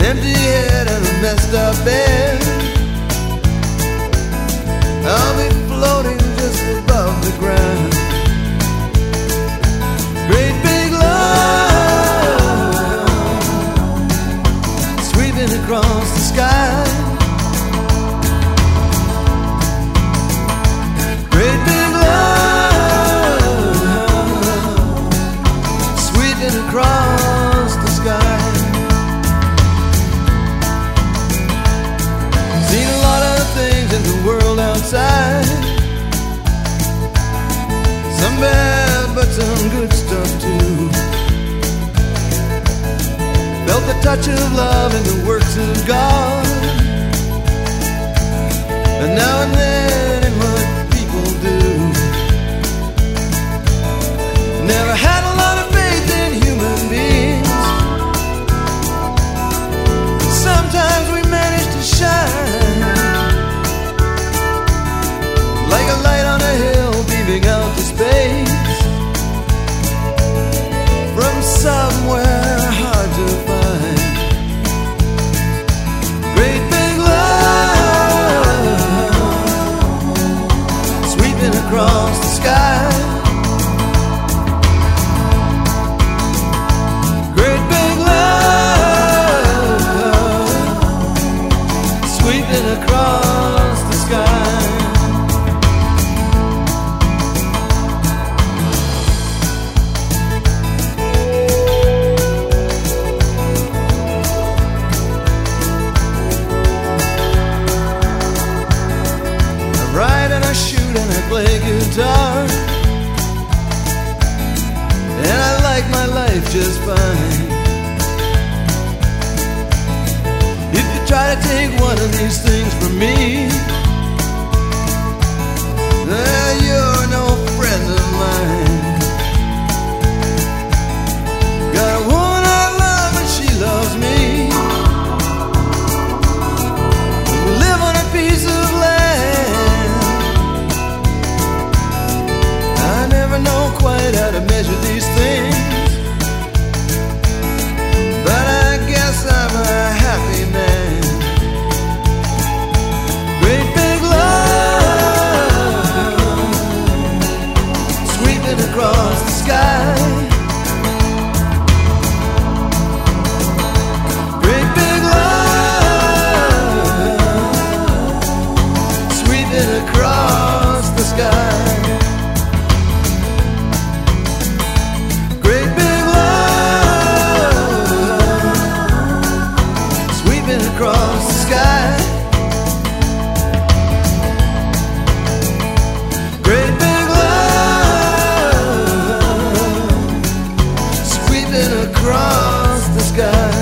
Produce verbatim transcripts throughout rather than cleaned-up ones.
empty head and a messed up bed. I'll be floating just above the ground. Great big love sweeping across the sky. Great big love sweeping across the sky. Seen a lot of things in the world outside. Some bad, but some good stuff too. Felt the touch of love in the works of God. And now and then in what people do. Never had a lot of faith in human beings. Sometimes we manage to shine like a light on a hill beaming out to space from somewhere hard to find. Great big love sweeping across the sky. Great big love sweeping across the sky. Play guitar, and I like my life just fine. If you try to take one of these things from me, then you're no friend of mine. Got a woman I love and she loves me. We live on a piece of land. I never know quite how to measure these things, but I guess I'm a happy man. Great big love sweeping across the sky. Great big love sweeping across the sky. Across the sky. Great big love sweeping across the sky.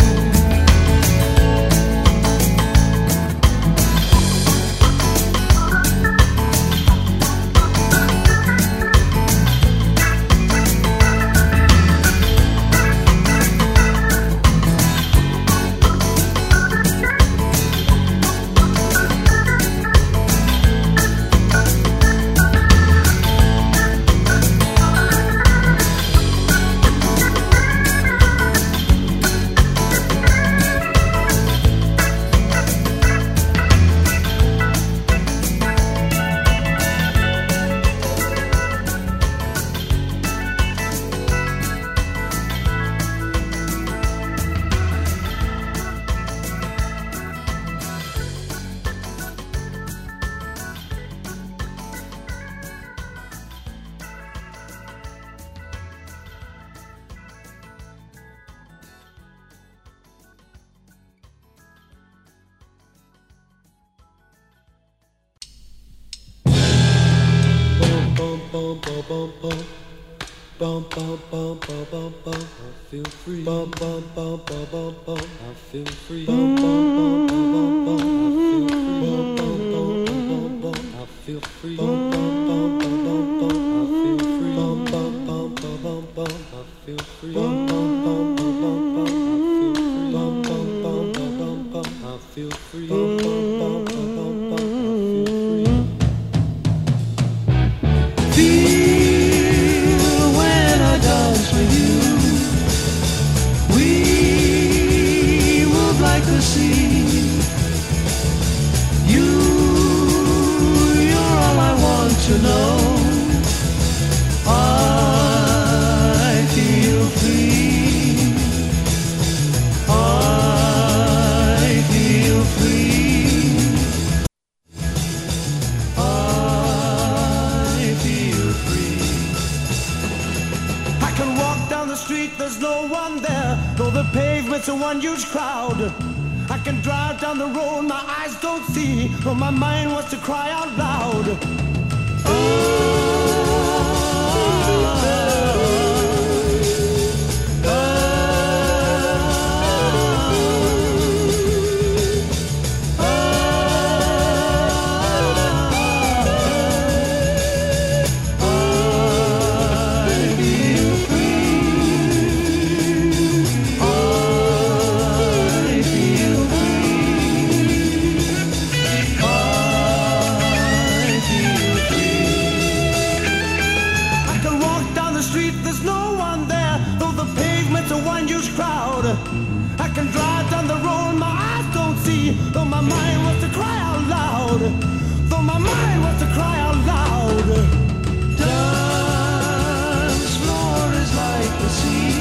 bum bum bum bum bum bum bum bum bum bum. I feel free. Bum bum bum bum bum bum. I feel free. Bum bum bum bum bum bum. I feel free. Bum bum bum bum bum. I feel free. Bum bum bum bum bum. I feel free. Bum bum bum bum bum. I feel free. Bum bum bum bum bum. I feel free. Bum bum bum bum bum. the sea. You, you're all I want to know. I feel free. I feel free. I feel free. I can walk down the street, there's no one there, though the pavement's a one huge crowd. I can drive down the road, my eyes don't see, but my mind wants to cry out loud. I can drive down the road, my eyes don't see, though my mind wants to cry out loud. Though my mind wants to cry out loud. Dance floor is like the sea.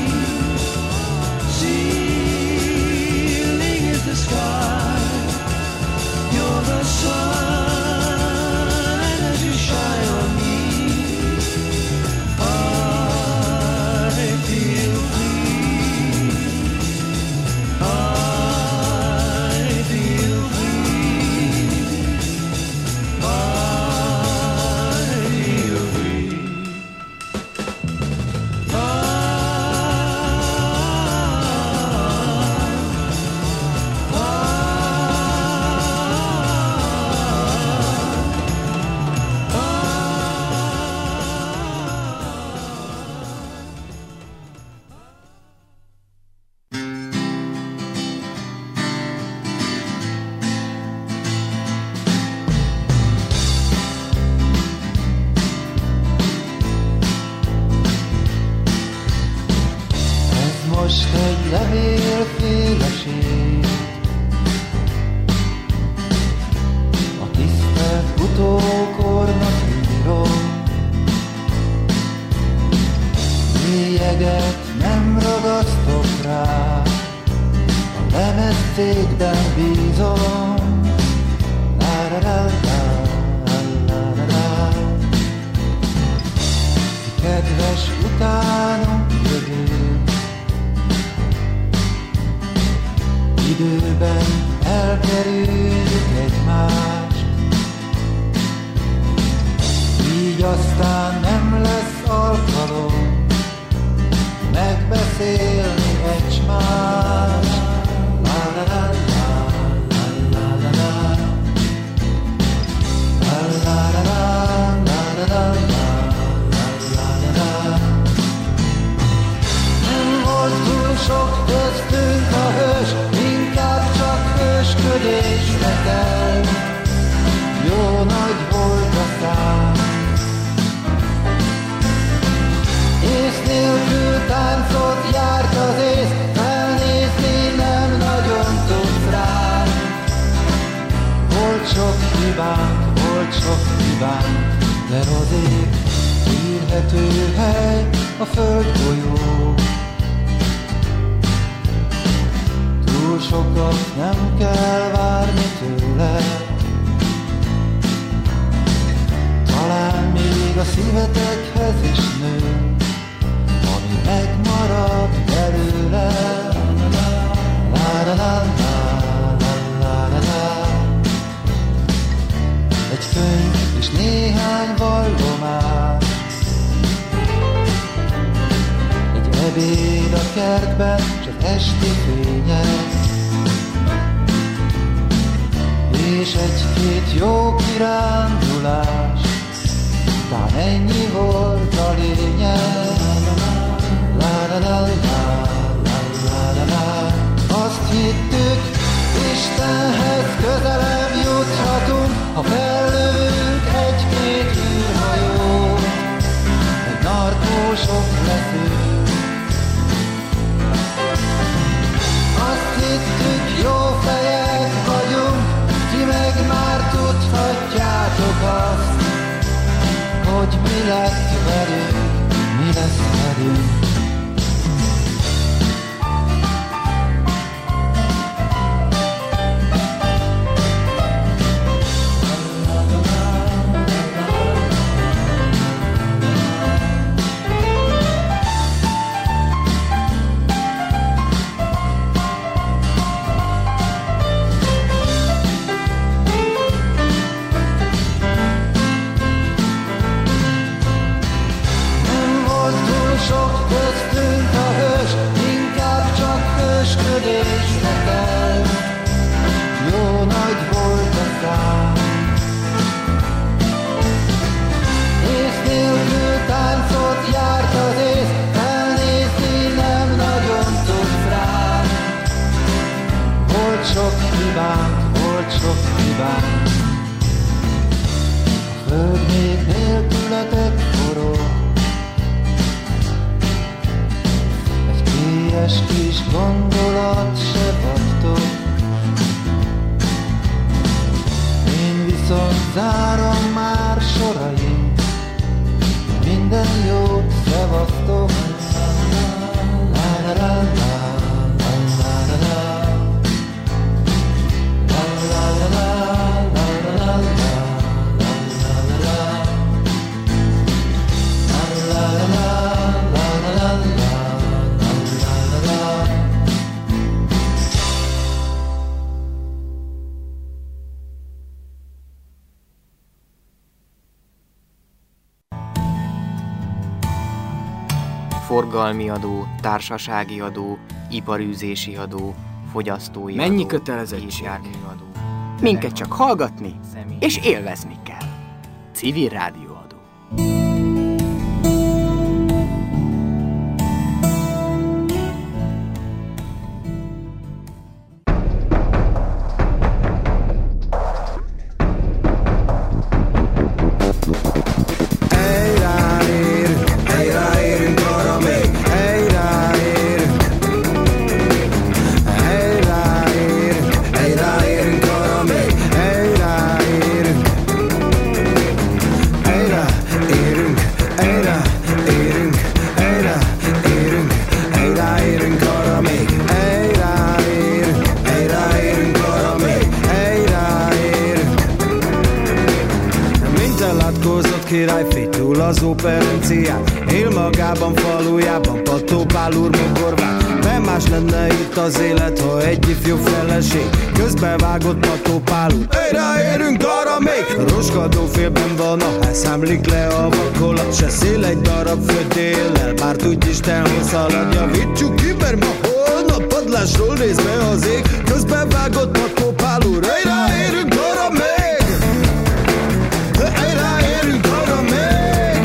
Ceiling is the sky. You're the sun, and as you shine on me, I feel most egy levélféleség, a tisztelt utókornak írom. Lélyeget nem ragasztok rá, a lemezcégben bízom. Kedves utánom jövő, időben elkerüljük egymást, így aztán nem lesz alkalom megbeszélni egymást. La la la la la la la la la la la la la la. Nem volt túl sok köztünk a hős, inkább csak hősködés letel. Jó nagy volt a szám, ész nélkül táncot járt az ész, felnézni nem nagyon tudsz rám. Volt sok hibánk, volt sok hibánk, de rozék, írhető hely a földgolyó. Túl sokat nem kell várni tőle, talán még a szívetekhez is nő, ami megmarad belőle. La la la la la la la la. Egy könyv és néhány vallomás, egy ebéd a kertben, csak esti fények, és egy-két jó kirándulás, talán ennyi volt a lényeg. La la la la la la la la. Azt hittük, Istenhez közelebb juthatunk, ha fellövünk egy-két űrhajót, egy narkósok leszünk. Azt hittük, jó fel lesz velünk, mi lesz velünk. Forgalmi adó, társasági adó, iparűzési adó, fogyasztói Mennyi adó, kötelezettség? járműadó. Minket csak hallgatni Személy. és élvezni kell. Civil rádióadó. Királyfi túl az operencián, él magában, falujában, Pattó Pál úr mogorván. Nem más lenne itt az élet, ha egy ifjú feleség közbevágott Pattó Pál úr. Egyre érünk arra még! Roskadó félben van a ház, számlik le a vakolat, se szél egy darab földéllel, bár tudj Isten, hogy szalad. Javítsuk ki, mert ma holnap padlásról néz be az ég, közbevágott Pattó Pál úr. Egyre érünk arra még! Egyre érünk arra még!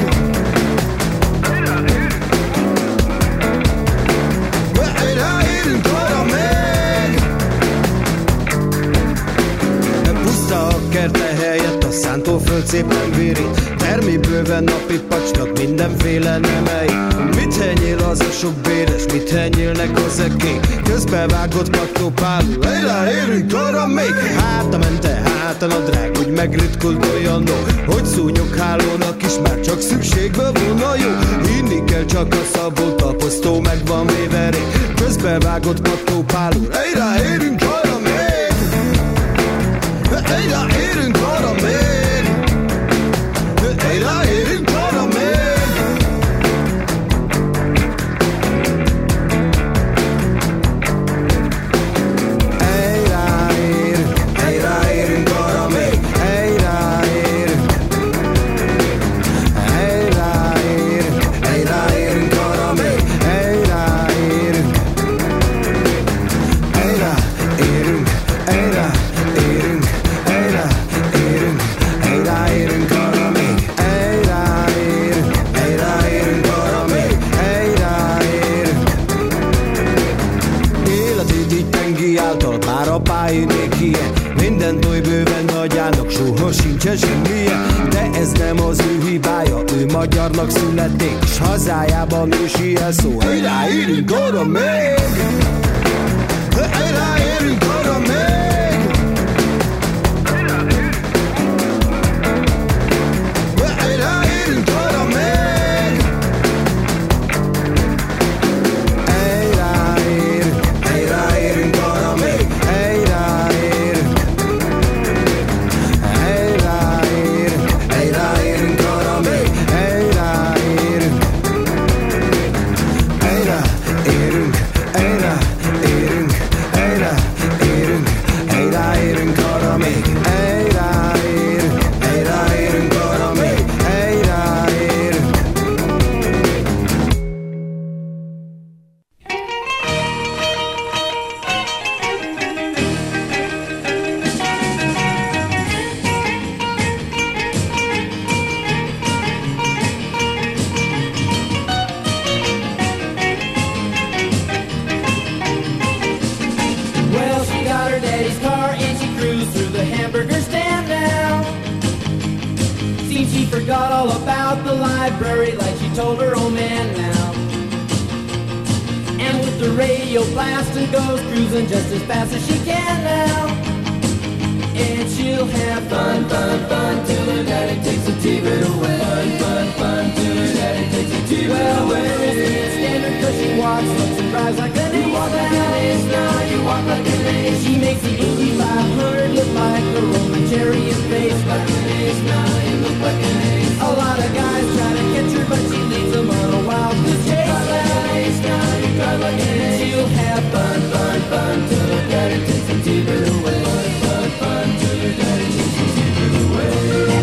Egyre érünk arra még! Puszta a kerte helyett, a szántóföld szépen virít, termi bőven napi pacsnak mindenféle nemei. Mit henyél az a sok béres, mit henyélnek az ekék, közbevágott Pattó Pál úr. Egyre érünk arra még! Háta mente, hátan a drág, úgy megritkult olyanok, hogy szúnyoghálónak is már csak szükségbe volna jó. Hinni kell csak a szabott, a posztó meg van véve rég, közbevágott Pattó Pál úr. Egyre érünk arra még! Egyre érünk arra még! Egyre érünk arra még! Mindent oly bőven hagyának, soha sincsen semmilyen. De ez nem az ő hibája, ő magyarnak születték, s hazájában ősi elszó. Egyre érünk arra még! Egyre érünk arra még! Egyre érünk arra még! she forgot all about the library like she told her old man now. And with the radio blasting goes cruising just as fast as she can now. And she'll have fun, fun, fun till her daddy takes the T V away. Fun, fun, fun till her daddy takes the T V well, away. Well, Miss can't stand her 'cause she walks, looks and drives like an ace. You walk like an ace now, you walk like an ace. She makes the Indy five hundred look like a Roman chariot race. Like an ace now, you look like an ace. A lot of guys try to catch her, but she leads them on a wild goose chase. You drive like an ace now, you drive like an ace. She'll have fun, fun, fun till her daddy takes the T V away. Fun, fun, fun till her daddy takes the T V away.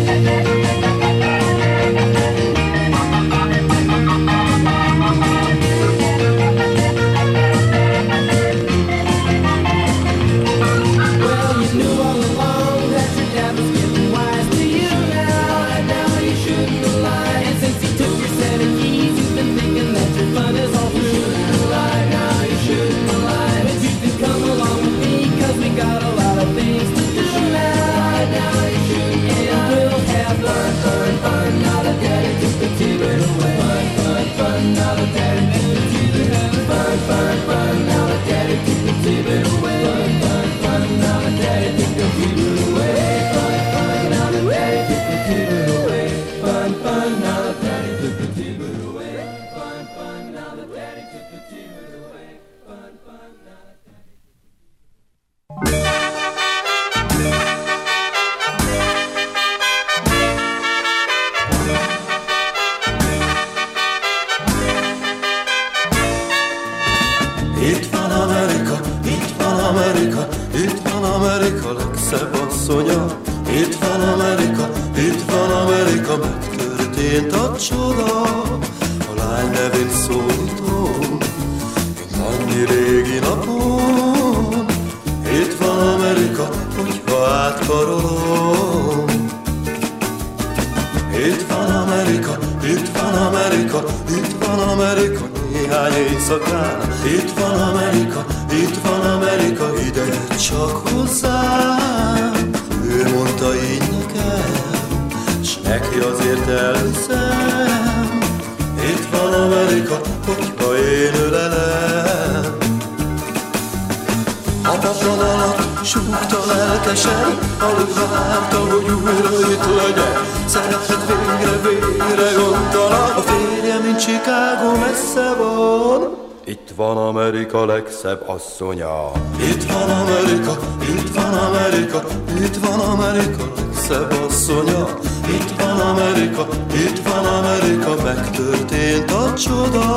Legszebb asszonya. Itt van Amerika, itt van Amerika, itt van Amerika, legszebb asszonya. Itt van Amerika, itt van Amerika, megtörtént a csoda.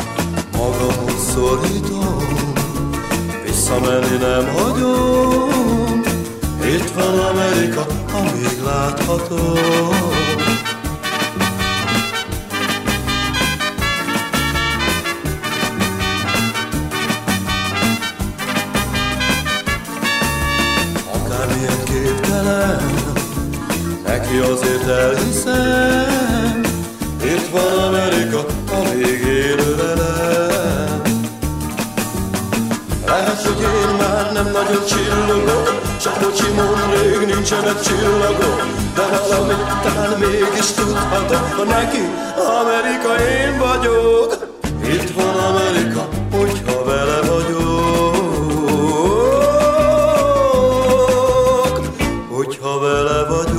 Magamhoz szorítom, visszamenni nem hagyom. Itt van Amerika, amíg láthatom. Neki azért elhiszem, itt van Amerika, amíg élő velem. Lehet, hogy én már nem nagyon csillogok, csak bocsimon rég nincsenek csillagok, de valamit talán mégis tudhatok, ha neki Amerika én vagyok. Itt van Amerika, hogyha vele vagyok, hogyha vele vagyok.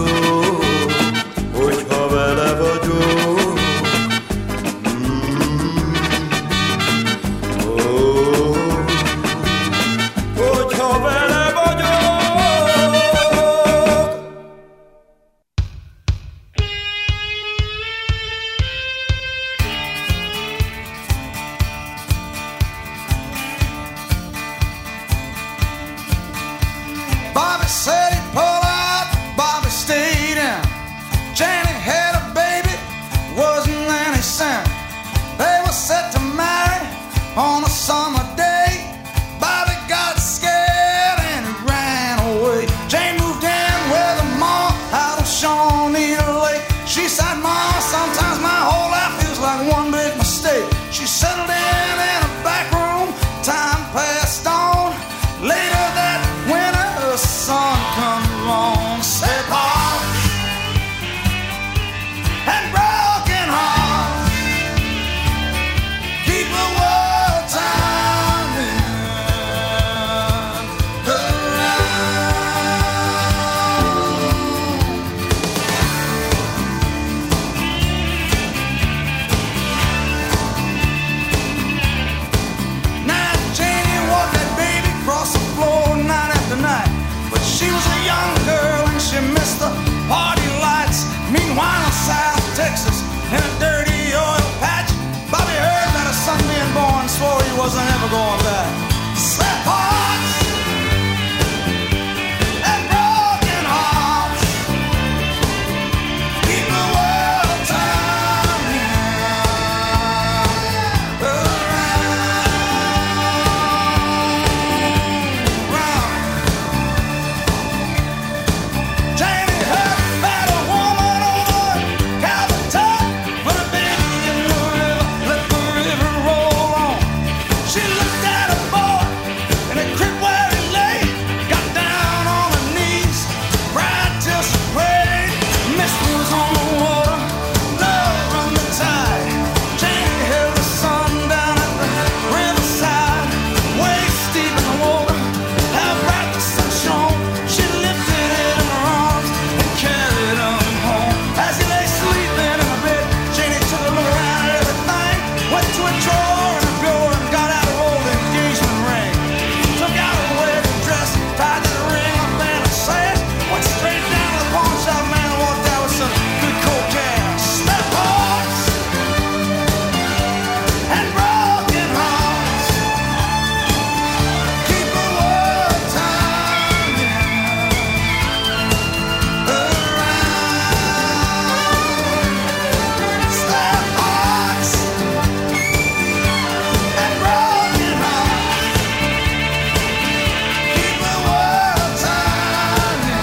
Time passed on. Later that winter, the sun comes. was I never going back. Slap hearts and broken hearts keep the world turning around, round. Janie heard about a woman over Calvert Top, put a baby in the river, let the river roll on. She looked at a boy in a crib where he lay, got down on her knees, cried till she prayed. Mist was on the water, love run the tide. Janie held the sun down at the riverside, waist deep in the water, how bright the sun shone. She lifted it in her arms and carried him home. As he lay sleeping in the bed, Janie took a look around at everything, went to a drawer in the bureau and got out her old engagement ring. Took out her wedding dress, tied the ring up in a sash, went straight down to the pawn shop, man, and walked out with some good cold cash. Snap hearts and broken hearts keep the world turning around. Snap hearts and broken hearts keep the world turning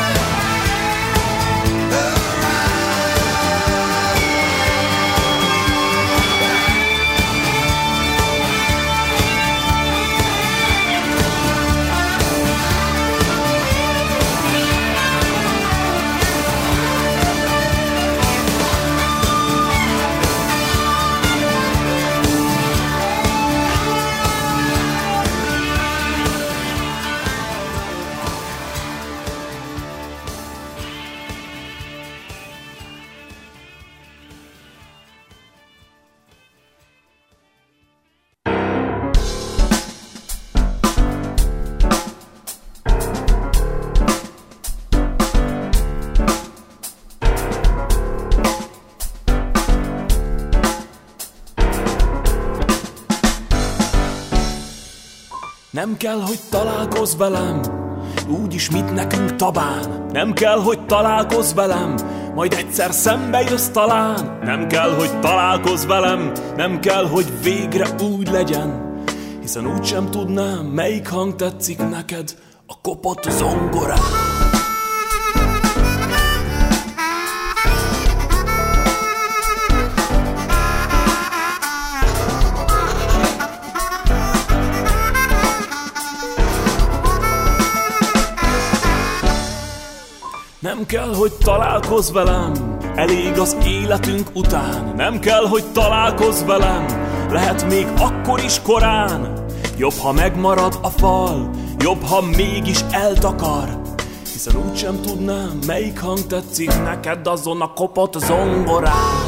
Nem kell, hogy találkozz velem, úgyis mit nekünk tabán. Nem kell, hogy találkozz velem, majd egyszer szembe jössz talán. Nem kell, hogy találkozz velem, nem kell, hogy végre úgy legyen, hiszen úgysem tudnám, melyik hang tetszik neked a kopott zongorán. Nem kell, hogy találkozz velem, elég az életünk után. Nem kell, hogy találkozz velem, lehet még akkor is korán. Jobb, ha megmarad a fal, jobb, ha mégis eltakar, hiszen úgysem tudnám, melyik hang tetszik neked azon a kopott zongorán.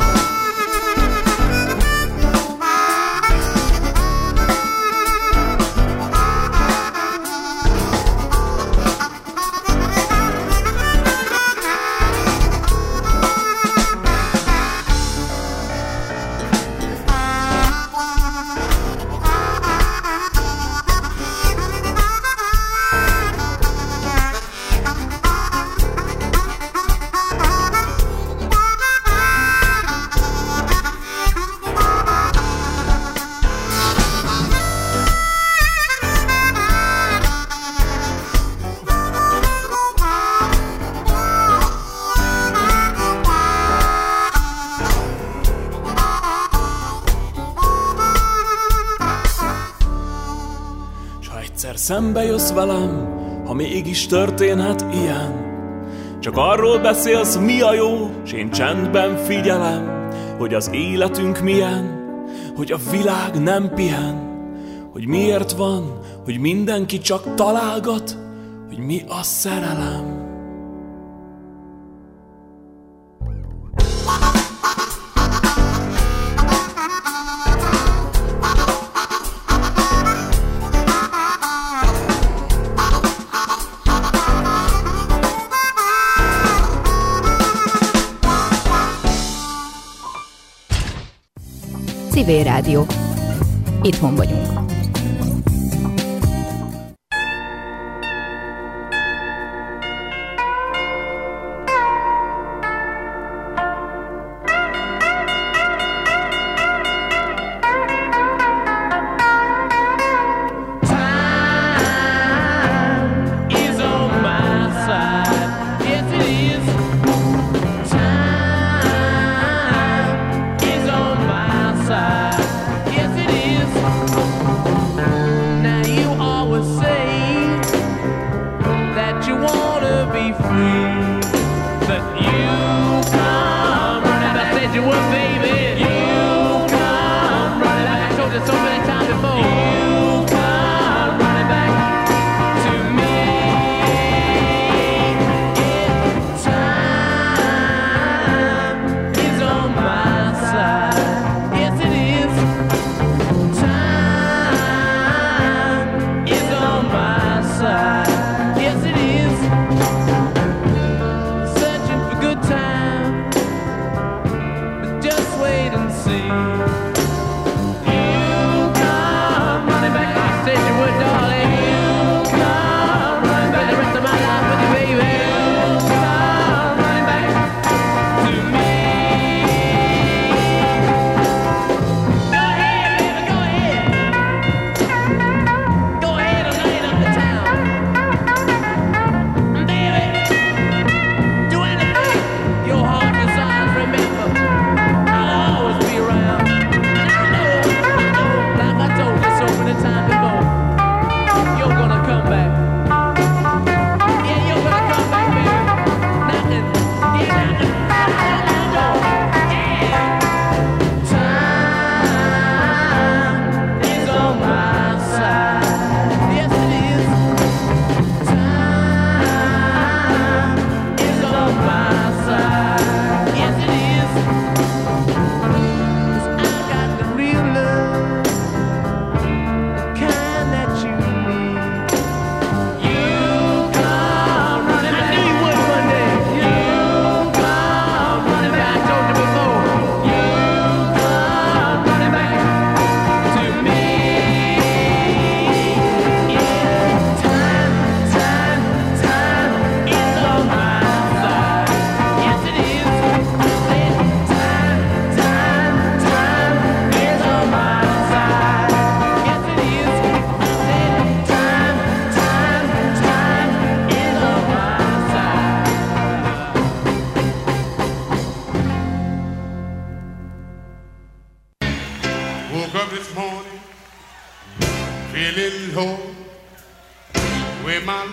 Szembe jössz velem, ha mégis történhet ilyen. Csak arról beszélsz, mi a jó, s én csendben figyelem, hogy az életünk milyen, hogy a világ nem pihen, hogy miért van, hogy mindenki csak találgat, hogy mi a szerelem. Civil Rádió. Itthon vagyunk. Woke up this morning feeling low, where my